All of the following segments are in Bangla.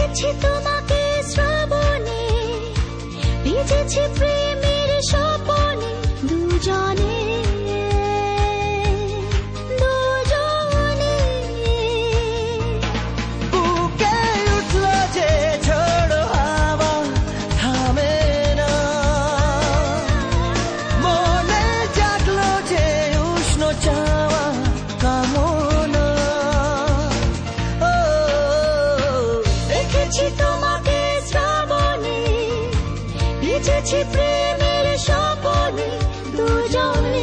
দেখেছি তোমাকে শ্রাবণে, ভিজেছি প্রেমের স্বপনে, দুজনে দুজনে। বুকে উঠল যে ঝড়ো হাওয়া থামে না, মনে জাগলো যে উষ্ণ চাওয়া কামনা। ও দেখেছি তোমাকে শ্রাবণে, ভিজেছি প্রেমের স্বপনে, দুজনে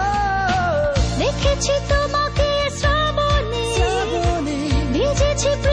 তোমাকে শ্রাবণে, ভিজেছি